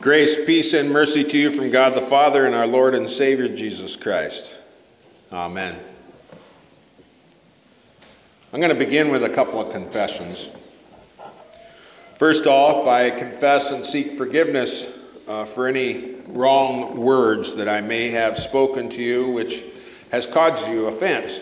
Grace, peace, and mercy to you from God the Father and our Lord and Savior Jesus Christ. Amen. I'm going to begin with a couple of confessions. First off, I confess and seek forgiveness for any wrong words that I may have spoken to you which has caused you offense.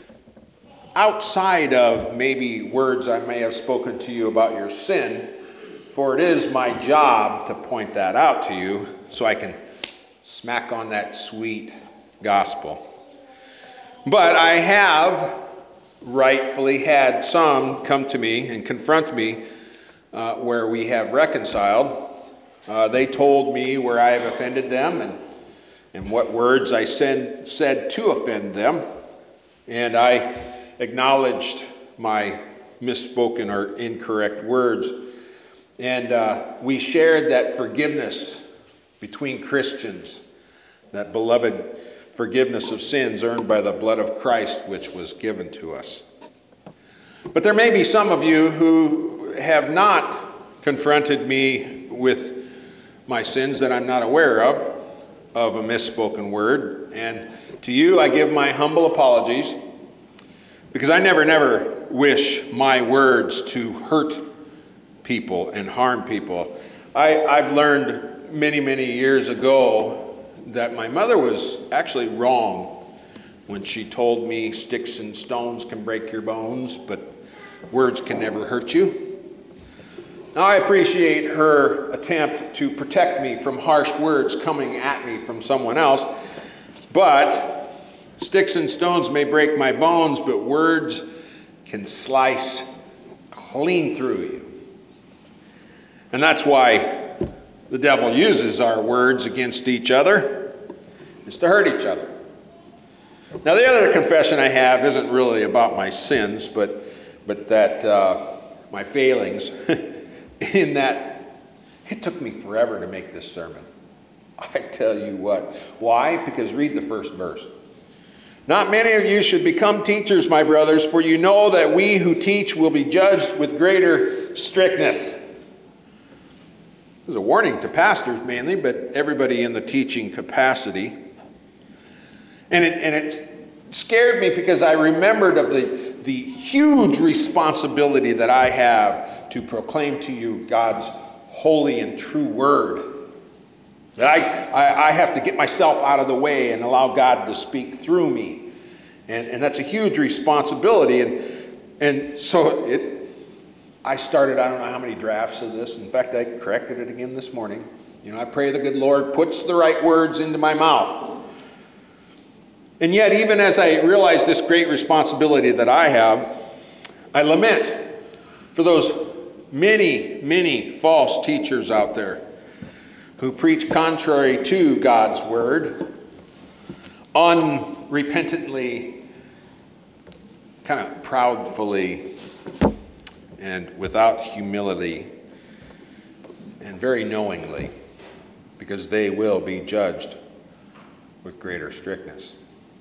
Outside of maybe words I may have spoken to you about your sin, for it is my job to point that out to you so I can smack on that sweet gospel. But I have rightfully had some come to me and confront me where we have reconciled. They told me where I have offended them and what words I said to offend them. And I acknowledged my misspoken or incorrect words. And we shared that forgiveness between Christians, that beloved forgiveness of sins earned by the blood of Christ, which was given to us. But there may be some of you who have not confronted me with my sins that I'm not aware of a misspoken word. And to you, I give my humble apologies, because I never wish my words to hurt people and harm people. I've learned many years ago that my mother was actually wrong when she told me sticks and stones can break your bones, but words can never hurt you. Now, I appreciate her attempt to protect me from harsh words coming at me from someone else, but sticks and stones may break my bones, but words can slice clean through you. And that's why the devil uses our words against each other, is to hurt each other. Now, the other confession I have isn't really about my sins, but that my failings, in that it took me forever to make this sermon. I tell you what. Why? Because read the first verse. Not many of you should become teachers, my brothers, for you know that we who teach will be judged with greater strictness. This is a warning to pastors mainly, but everybody in the teaching capacity. And it scared me because I remembered of the huge responsibility that I have to proclaim to you God's holy and true word. That I have to get myself out of the way and allow God to speak through me. And that's a huge responsibility. And so I started, I don't know how many drafts of this. In fact, I corrected it again this morning. I pray the good Lord puts the right words into my mouth. And yet, even as I realize this great responsibility that I have, I lament for those many false teachers out there who preach contrary to God's word, unrepentantly, kind of proudfully, and without humility, and very knowingly, because they will be judged with greater strictness.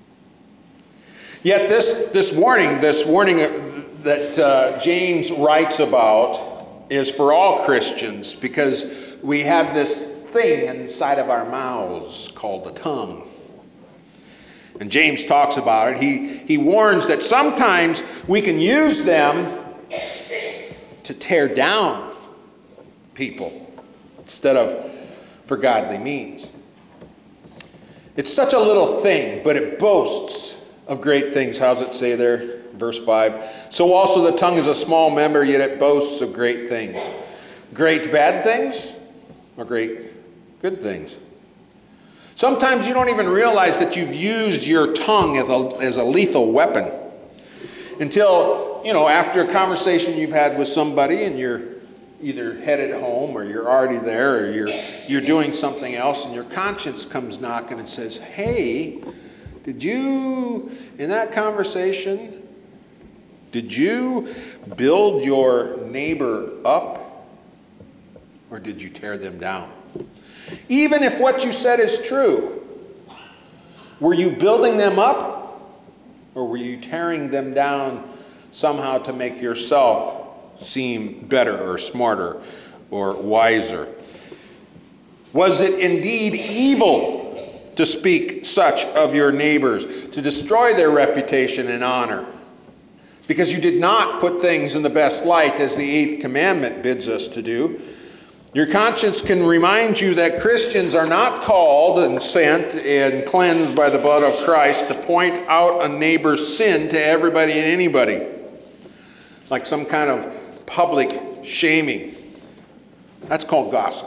Yet this warning that James writes about is for all Christians, because we have this thing inside of our mouths called the tongue. And James talks about it. He warns that sometimes we can use them to tear down people instead of for godly means. It's such a little thing, but it boasts of great things. How's it say there? Verse 5. So also the tongue is a small member, yet it boasts of great things. Great bad things or great good things? Sometimes you don't even realize that you've used your tongue as a lethal weapon until, after a conversation you've had with somebody and you're either headed home or you're already there or you're doing something else and your conscience comes knocking and says, hey, did you, in that conversation, did you build your neighbor up or did you tear them down? Even if what you said is true, were you building them up or were you tearing them down somehow to make yourself seem better or smarter or wiser? Was it indeed evil to speak such of your neighbors, to destroy their reputation and honor? Because you did not put things in the best light, as the 8th commandment bids us to do. Your conscience can remind you that Christians are not called and sent and cleansed by the blood of Christ to point out a neighbor's sin to everybody and anybody, like some kind of public shaming. That's called gossip.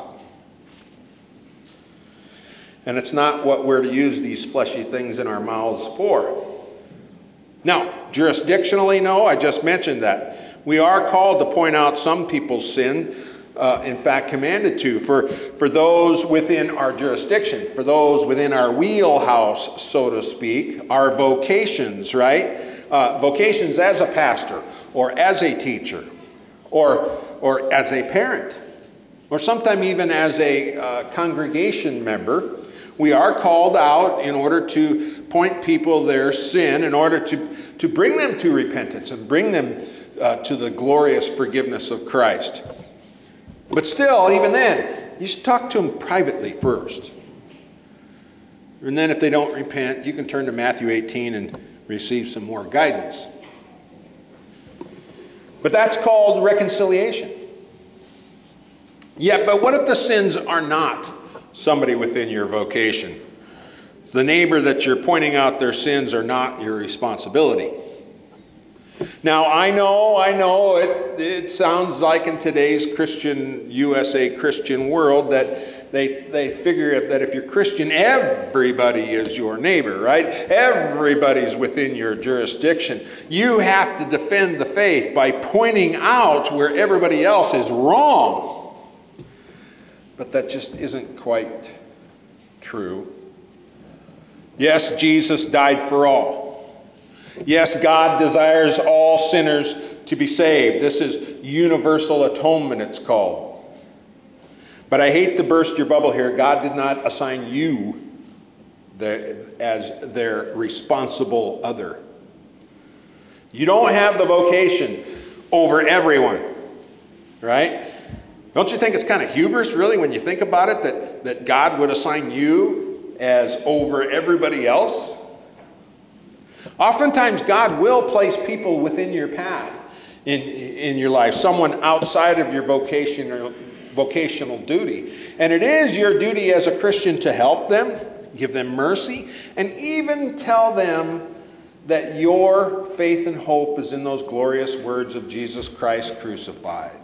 And it's not what we're to use these fleshy things in our mouths for. Now, jurisdictionally, no, I just mentioned that. We are called to point out some people's sin, in fact, commanded to, for those within our jurisdiction, for those within our wheelhouse, so to speak, our vocations, right? Vocations as a pastor, or as a teacher, or as a parent, or sometime even as a congregation member. We are called out in order to point people their sin, in order to bring them to repentance and bring them to the glorious forgiveness of Christ. But still, even then, you should talk to them privately first. And then if they don't repent, you can turn to Matthew 18 and receive some more guidance. But that's called reconciliation. Yeah, but what if the sins are not somebody within your vocation? The neighbor that you're pointing out their sins are not your responsibility. Now, I know, it sounds like in today's USA Christian world that they figure that if you're Christian, everybody is your neighbor, right? Everybody's within your jurisdiction. You have to defend the faith by pointing out where everybody else is wrong. But that just isn't quite true. Yes, Jesus died for all. Yes, God desires all sinners to be saved. This is universal atonement, it's called. But I hate to burst your bubble here. God did not assign you as their responsible other. You don't have the vocation over everyone, right? Don't you think it's kind of hubris, really, when you think about it, that God would assign you as over everybody else? Oftentimes, God will place people within your path in your life, someone outside of your vocation or vocational duty. And it is your duty as a Christian to help them, give them mercy, and even tell them that your faith and hope is in those glorious words of Jesus Christ crucified.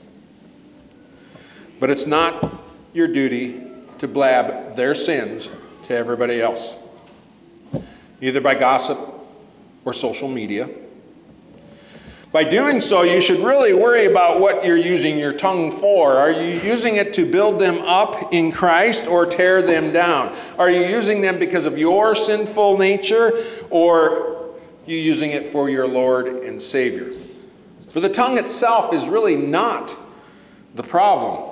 But it's not your duty to blab their sins to everybody else, either by gossip or social media. By doing so, you should really worry about what you're using your tongue for. Are you using it to build them up in Christ or tear them down? Are you using them because of your sinful nature, or are you using it for your Lord and Savior? For the tongue itself is really not the problem.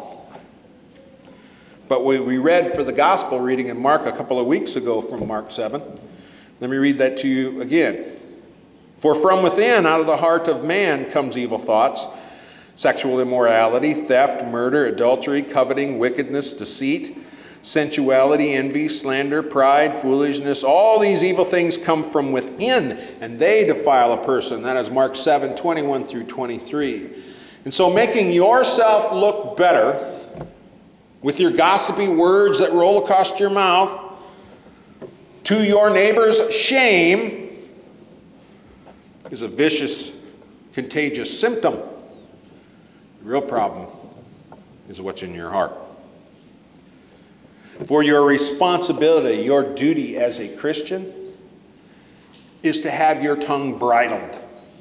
But we read for the gospel reading in Mark a couple of weeks ago from Mark 7. Let me read that to you again. For from within, out of the heart of man, comes evil thoughts, sexual immorality, theft, murder, adultery, coveting, wickedness, deceit, sensuality, envy, slander, pride, foolishness. All these evil things come from within, and they defile a person. That is Mark 7, 21 through 23. And so making yourself look better with your gossipy words that roll across your mouth to your neighbor's shame is a vicious, contagious symptom. The real problem is what's in your heart. For your responsibility, your duty as a Christian is to have your tongue bridled.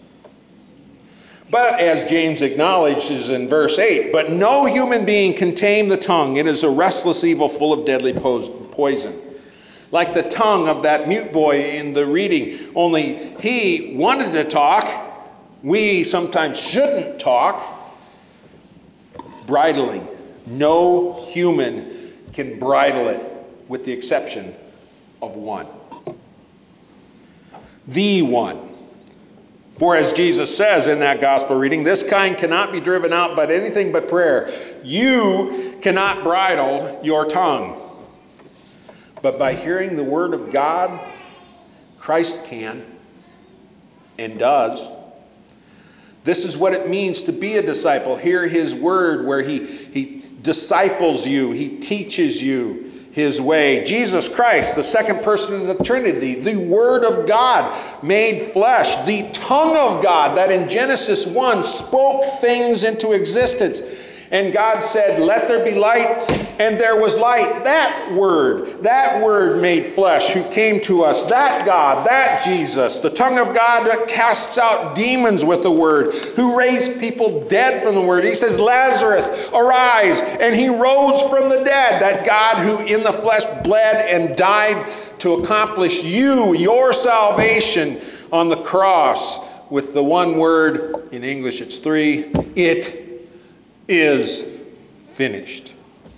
But as James acknowledges in verse 8, but no human being can tame the tongue. It is a restless evil full of deadly poison. Like the tongue of that mute boy in the reading, only he wanted to talk. We sometimes shouldn't talk. Bridling. No human can bridle it, with the exception of one. The one. For as Jesus says in that gospel reading, this kind cannot be driven out by anything but prayer. You cannot bridle your tongue. But by hearing the word of God, Christ can and does. This is what it means to be a disciple. Hear his word where he disciples you. He teaches you his way. Jesus Christ, the second person of the Trinity, the Word of God made flesh, the tongue of God that in Genesis 1 spoke things into existence. And God said, let there be light, and there was light. That word made flesh who came to us, that God, that Jesus, the tongue of God that casts out demons with the word, who raised people dead from the word. He says, Lazarus, arise, and he rose from the dead. That God who in the flesh bled and died to accomplish your salvation on the cross with the one word, in English it's 3, it is finished.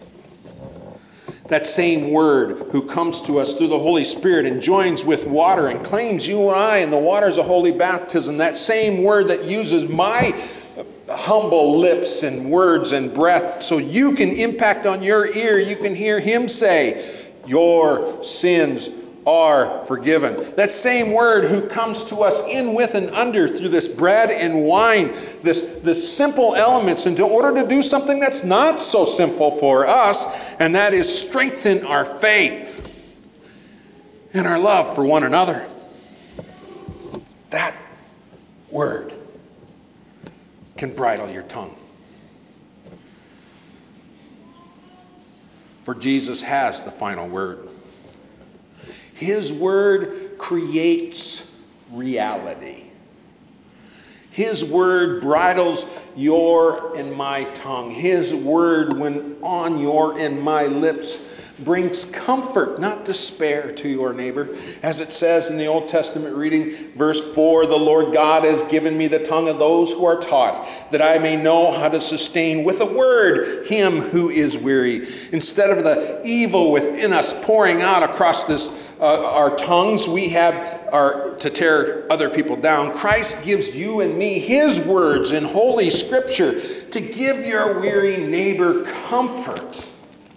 That same word who comes to us through the Holy Spirit and joins with water and claims you and I in the waters of holy baptism. That same word that uses my humble lips and words and breath so you can impact on your ear. You can hear him say, your sins are forgiven. That same word who comes to us in, with, and under through this bread and wine, this simple elements, and in order to do something that's not so simple for us, and that is strengthen our faith and our love for one another. That word can bridle your tongue. For Jesus has the final word. His word creates reality. His word bridles your and my tongue. His word, when on your and my lips, brings comfort, not despair, to your neighbor. As it says in the Old Testament reading, verse 4, the Lord God has given me the tongue of those who are taught, that I may know how to sustain with a word him who is weary. Instead of the evil within us pouring out across our tongues, we have to tear other people down. Christ gives you and me his words in Holy Scripture to give your weary neighbor comfort.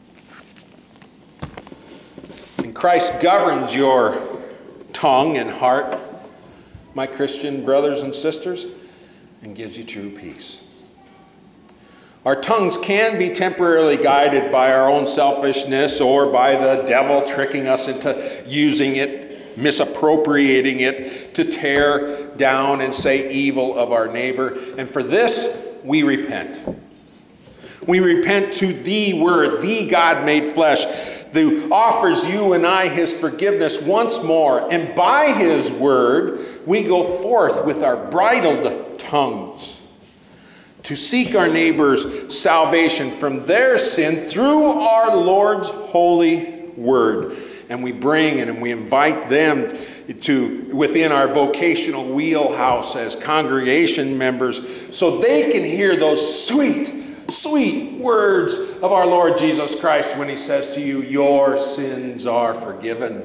And Christ governs your tongue and heart, my Christian brothers and sisters, and gives you true peace. Our tongues can be temporarily guided by our own selfishness or by the devil tricking us into using it, misappropriating it to tear down and say evil of our neighbor. And for this, we repent. We repent to the Word, the God made flesh, who offers you and I his forgiveness once more. And by his word, we go forth with our bridled tongues to seek our neighbor's salvation from their sin through our Lord's holy word. And we bring and we invite them to within our vocational wheelhouse as congregation members so they can hear those sweet words of our Lord Jesus Christ when he says to you, your sins are forgiven.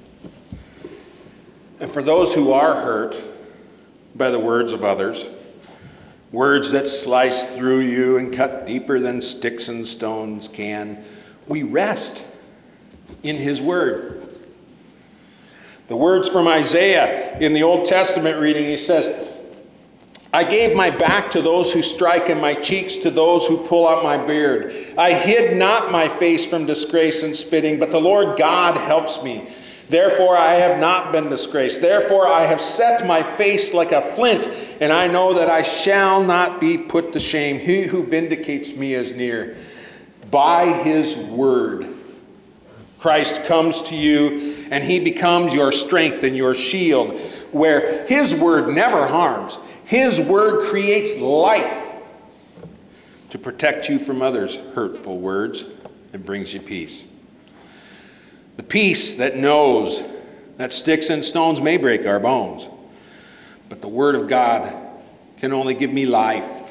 And for those who are hurt by the words of others, words that slice through you and cut deeper than sticks and stones can, we rest in his word. The words from Isaiah in the Old Testament reading, he says, I gave my back to those who strike and my cheeks to those who pull out my beard. I hid not my face from disgrace and spitting, but the Lord God helps me. Therefore I have not been disgraced. Therefore I have set my face like a flint, and I know that I shall not be put to shame. He who vindicates me is near. By his word, Christ comes to you, and he becomes your strength and your shield, where his word never harms. His word creates life to protect you from others' hurtful words and brings you peace. The peace that knows that sticks and stones may break our bones, but the word of God can only give me life.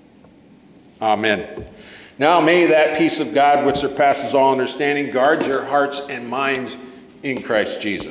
Amen. Now may that peace of God which surpasses all understanding guard your hearts and minds in Christ Jesus.